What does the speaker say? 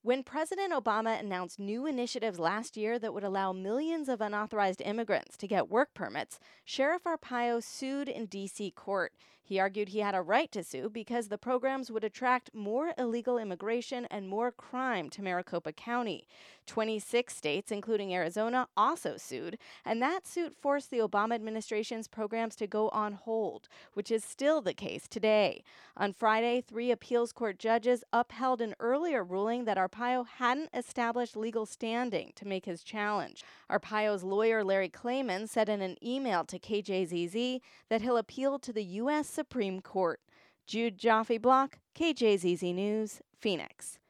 When President Obama announced new initiatives last year that would allow millions of unauthorized immigrants to get work permits, Sheriff Arpaio sued in D.C. court. He argued he had a right to sue because the programs would attract more illegal immigration and more crime to Maricopa County. 26 states, including Arizona, also sued, and that suit forced the Obama administration's programs to go on hold, which is still the case today. On Friday, 3 appeals court judges upheld an earlier ruling that Arpaio hadn't established legal standing to make his challenge. Arpaio's lawyer, Larry Klayman, said in an email to KJZZ that he'll appeal to the U.S. Supreme Court. Jude Joffe-Block, KJZZ News, Phoenix.